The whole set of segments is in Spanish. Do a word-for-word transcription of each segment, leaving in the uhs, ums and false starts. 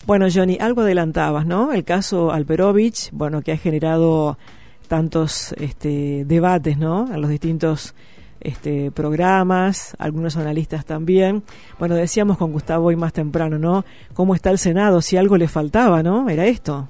Bueno, Johnny, algo adelantabas, ¿no? El caso Alperovich, bueno, que ha generado tantos este, debates, ¿no? En los distintos este, programas, algunos analistas también. Bueno, decíamos con Gustavo hoy más temprano, ¿no? ¿Cómo está el Senado? Si algo le faltaba, ¿no? Era esto.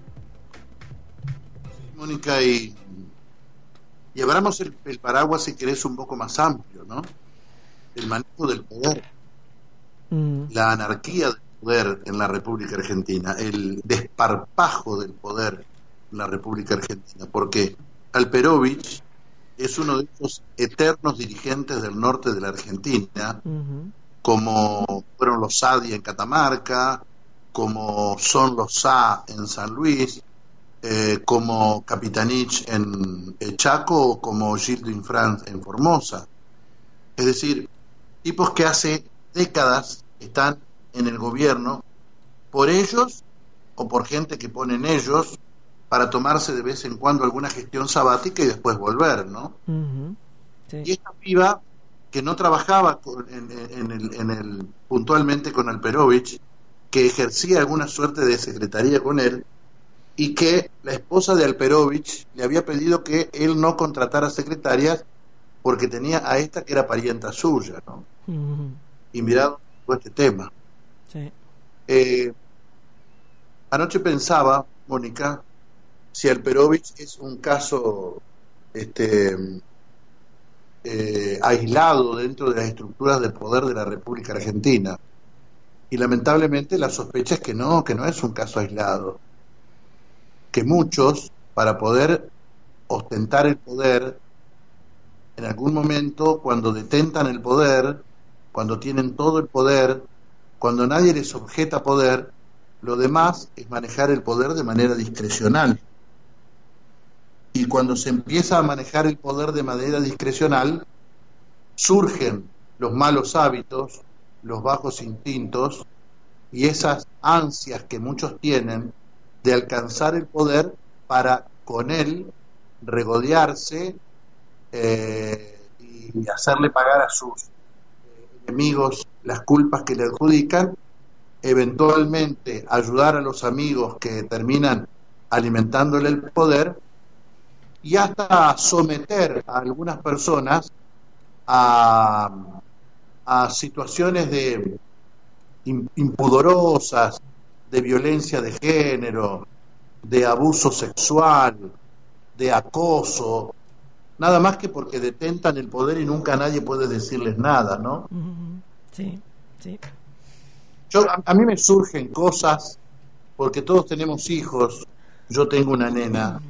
Mónica, y, y abramos el, el paraguas, si querés, un poco más amplio, ¿no? El manejo del poder, mm. la anarquía del poder en la República Argentina, el desparpajo del poder en la República Argentina, porque Alperovich es uno de esos eternos dirigentes del norte de la Argentina, uh-huh. como fueron los Sadia en Catamarca, como son los Sá en San Luis, eh, como Capitanich en Chaco, o como Gildo Infran en Formosa. Es decir, tipos que hace décadas están en el gobierno por ellos o por gente que ponen ellos para tomarse de vez en cuando alguna gestión sabática y después volver, ¿no? Uh-huh. Sí. Y esta piba que no trabajaba con, en, en, el, en el puntualmente con Alperovich, que ejercía alguna suerte de secretaría con él, y que la esposa de Alperovich le había pedido que él no contratara secretarias porque tenía a esta que era parienta suya, ¿no? Uh-huh. Y mirad todo este tema. Sí. Eh, anoche pensaba, Mónica, si Alperovich es un caso este, eh, aislado dentro de las estructuras de poder de la República Argentina. Y lamentablemente la sospecha es que no, que no es un caso aislado. Que muchos, para poder ostentar el poder, en algún momento, cuando detentan el poder, cuando tienen todo el poder, cuando nadie les objeta poder, lo demás es manejar el poder de manera discrecional. Y cuando se empieza a manejar el poder de manera discrecional, surgen los malos hábitos, los bajos instintos y esas ansias que muchos tienen de alcanzar el poder para con él regodearse eh, y hacerle pagar a sus enemigos las culpas que le adjudican, eventualmente ayudar a los amigos que terminan alimentándole el poder y hasta someter a algunas personas a, a situaciones de impudorosas, de violencia de género, de abuso sexual, de acoso, nada más que porque detentan el poder y nunca nadie puede decirles nada, ¿no? Sí, sí. Yo, a, a mí me surgen cosas, porque todos tenemos hijos, yo tengo una nena,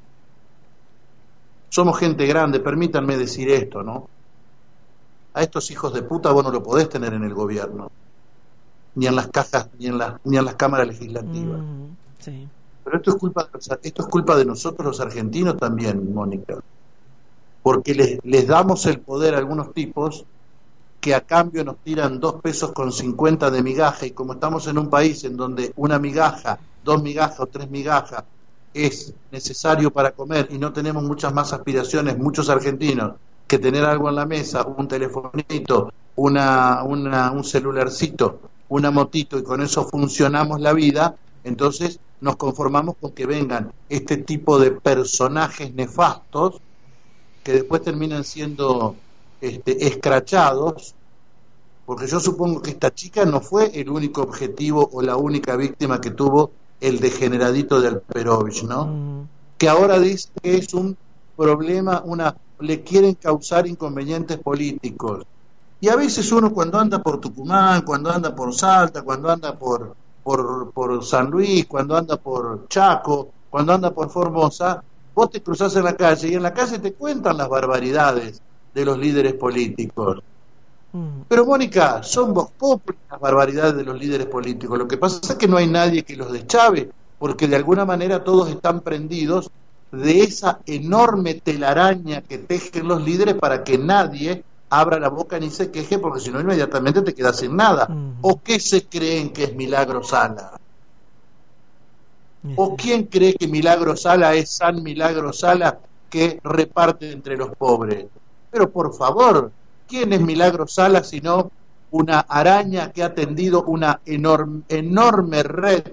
somos gente grande, permítanme decir esto, ¿no? A estos hijos de puta vos no lo podés tener en el gobierno, ni en las cajas, ni en las, ni en las cámaras legislativas. Mm, sí. Pero esto es culpa de los, esto es culpa de nosotros los argentinos también, Mónica, porque les, les damos el poder a algunos tipos que a cambio nos tiran dos pesos con cincuenta de migaja, y como estamos en un país en donde una migaja, dos migajas o tres migajas es necesario para comer y no tenemos muchas más aspiraciones, muchos argentinos, que tener algo en la mesa, un telefonito, una, una, un celularcito, una motito, y con eso funcionamos la vida, entonces nos conformamos con que vengan este tipo de personajes nefastos que después terminan siendo este, escrachados, porque yo supongo que esta chica no fue el único objetivo o la única víctima que tuvo el degeneradito de Alperovich, ¿no? Mm. Que ahora dice que es un problema, una le quieren causar inconvenientes políticos. Y a veces uno cuando anda por Tucumán, cuando anda por Salta, cuando anda por, por, por San Luis, cuando anda por Chaco, cuando anda por Formosa, vos te cruzás en la calle y en la calle te cuentan las barbaridades de los líderes políticos. Mm. Pero Mónica, son vox populi las barbaridades de los líderes políticos. Lo que pasa es que no hay nadie que los deschave, porque de alguna manera todos están prendidos de esa enorme telaraña que tejen los líderes para que nadie abra la boca ni se queje, porque si no inmediatamente te quedas sin nada. Uh-huh. ¿O qué se creen que es Milagro Sala? Uh-huh. ¿O quién cree que Milagro Sala es San Milagro Sala que reparte entre los pobres? Pero por favor, ¿quién es Milagro Sala sino una araña que ha tendido una enorme, enorme red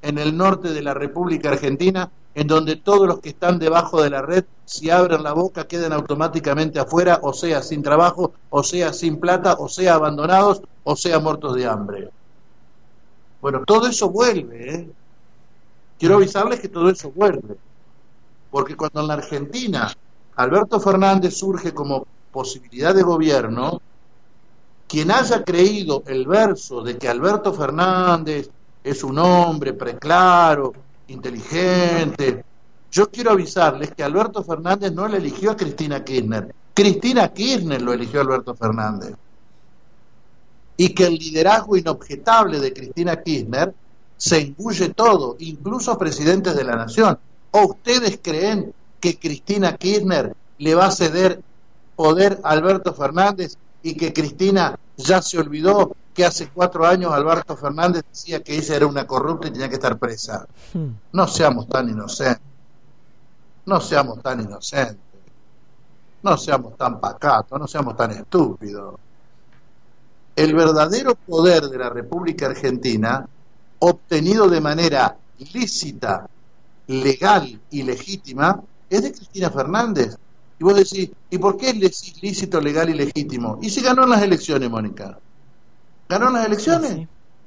en el norte de la República Argentina, en donde todos los que están debajo de la red, si abren la boca, quedan automáticamente afuera, o sea, sin trabajo, o sea, sin plata, o sea, abandonados, o sea, muertos de hambre. Bueno, todo eso vuelve, ¿eh? Quiero avisarles que todo eso vuelve, porque cuando en la Argentina Alberto Fernández surge como posibilidad de gobierno, quien haya creído el verso de que Alberto Fernández es un hombre preclaro, inteligente, yo quiero avisarles que Alberto Fernández no le eligió a Cristina Kirchner, Cristina Kirchner lo eligió a Alberto Fernández, y que el liderazgo inobjetable de Cristina Kirchner se engulle todo, incluso presidentes de la nación. ¿O ustedes creen que Cristina Kirchner le va a ceder poder a Alberto Fernández y que Cristina ya se olvidó que hace cuatro años Alberto Fernández decía que ella era una corrupta y tenía que estar presa? No seamos tan inocentes, no seamos tan inocentes, no seamos tan pacatos, no seamos tan estúpidos. El verdadero poder de la República Argentina, obtenido de manera lícita, legal y legítima, es de Cristina Fernández. Y vos decís, ¿y por qué es lícito, legal y legítimo? Y si ganó en las elecciones, Mónica. ¿Ganó en las elecciones? Sí.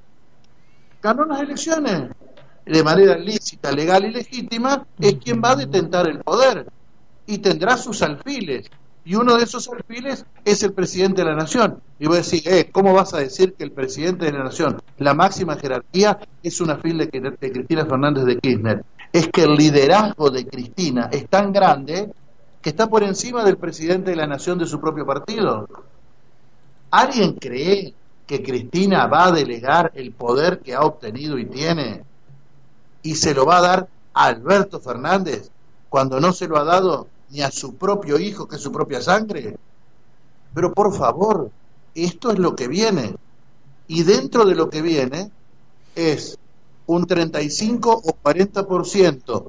Ganó en las elecciones. De manera lícita, legal y legítima, es quien va a detentar el poder. Y tendrá sus alfiles. Y uno de esos alfiles es el presidente de la nación. Y vos decís, eh, ¿cómo vas a decir que el presidente de la nación, la máxima jerarquía, es un alfil de, de Cristina Fernández de Kirchner? Es que el liderazgo de Cristina es tan grande que está por encima del presidente de la nación de su propio partido. ¿Alguien cree que Cristina va a delegar el poder que ha obtenido y tiene y se lo va a dar a Alberto Fernández cuando no se lo ha dado ni a su propio hijo, que es su propia sangre? Pero por favor, esto es lo que viene, y dentro de lo que viene es un treinta y cinco o cuarenta por ciento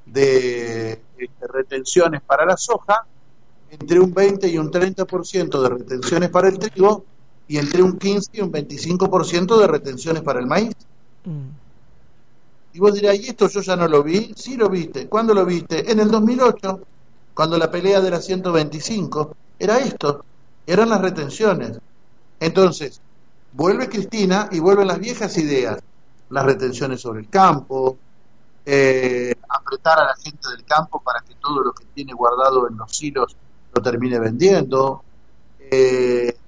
de, de retenciones para la soja, entre un veinte y un treinta por ciento de retenciones para el trigo, y entre un quince y un veinticinco por ciento de retenciones para el maíz. Mm. Y vos dirás, ¿y esto yo ya no lo vi? Sí lo viste. ¿Cuándo lo viste? En el dos mil ocho, cuando la pelea de la ciento veinticinco era esto, eran las retenciones. Entonces, vuelve Cristina y vuelven las viejas ideas, las retenciones sobre el campo, eh, apretar a la gente del campo para que todo lo que tiene guardado en los silos lo termine vendiendo, eh,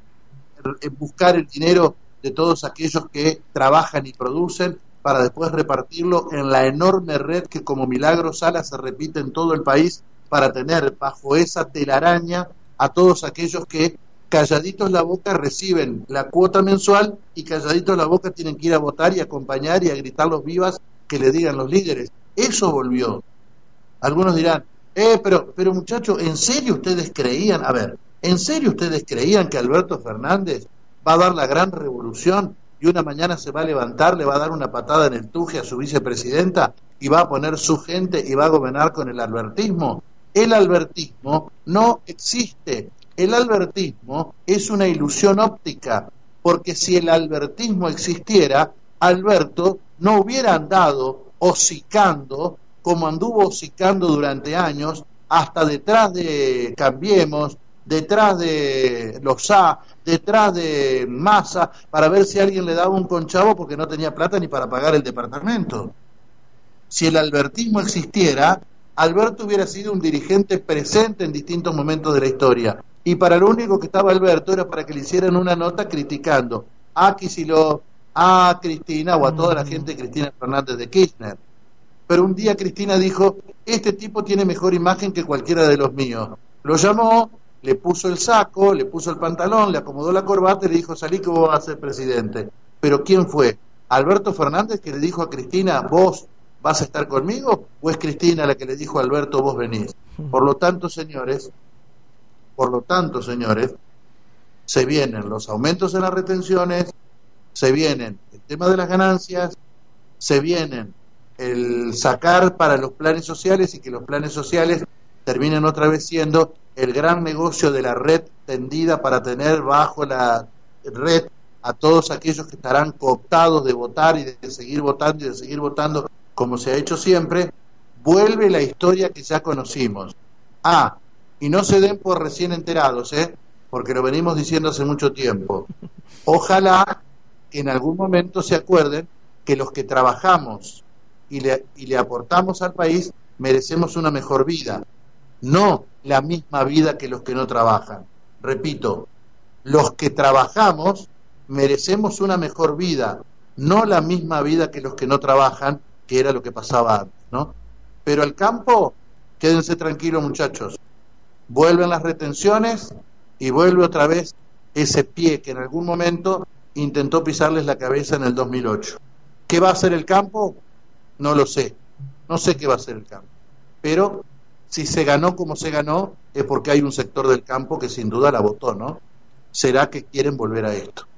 buscar el dinero de todos aquellos que trabajan y producen para después repartirlo en la enorme red que como milagro Sala se repite en todo el país, para tener bajo esa telaraña a todos aquellos que calladitos la boca reciben la cuota mensual y calladitos la boca tienen que ir a votar y acompañar y a gritar los vivas que le digan los líderes. Eso volvió. Algunos dirán, eh, pero, pero muchachos, ¿en serio ustedes creían, a ver, ¿en serio ustedes creían que Alberto Fernández va a dar la gran revolución y una mañana se va a levantar, le va a dar una patada en el tuje a su vicepresidenta y va a poner su gente y va a gobernar con el albertismo? El albertismo no existe. El albertismo es una ilusión óptica, porque si el albertismo existiera, Alberto no hubiera andado hocicando como anduvo hocicando durante años, hasta detrás de Cambiemos, detrás de los A, detrás de Massa, para ver si alguien le daba un conchavo porque no tenía plata ni para pagar el departamento. Si el albertismo existiera, Alberto hubiera sido un dirigente presente en distintos momentos de la historia, y para lo único que estaba Alberto era para que le hicieran una nota criticando a Kicillof, a Cristina o a toda la gente de Cristina Fernández de Kirchner. Pero un día Cristina dijo, este tipo tiene mejor imagen que cualquiera de los míos. Lo llamó, le puso el saco, le puso el pantalón, le acomodó la corbata y le dijo, salí que vos vas a ser presidente. ¿Pero quién fue? ¿Alberto Fernández que le dijo a Cristina, vos vas a estar conmigo? ¿O es Cristina la que le dijo a Alberto, vos venís? Por lo tanto, señores, por lo tanto, señores, se vienen los aumentos en las retenciones, se vienen el tema de las ganancias, se vienen el sacar para los planes sociales y que los planes sociales terminen otra vez siendo el gran negocio de la red tendida para tener bajo la red a todos aquellos que estarán cooptados de votar y de seguir votando y de seguir votando como se ha hecho siempre, vuelve la historia que ya conocimos. Ah, y no se den por recién enterados, ¿eh? Porque lo venimos diciendo hace mucho tiempo. Ojalá que en algún momento se acuerden que los que trabajamos y le, y le aportamos al país merecemos una mejor vida, no la misma vida que los que no trabajan. Repito, los que trabajamos merecemos una mejor vida, no la misma vida que los que no trabajan, que era lo que pasaba antes, ¿no? Pero al campo, quédense tranquilos, muchachos, vuelven las retenciones y vuelve otra vez ese pie que en algún momento intentó pisarles la cabeza en el dos mil ocho. ¿Qué va a hacer el campo? No lo sé, no sé qué va a hacer el campo, pero si se ganó como se ganó es porque hay un sector del campo que sin duda la votó, ¿no? ¿Será que quieren volver a esto?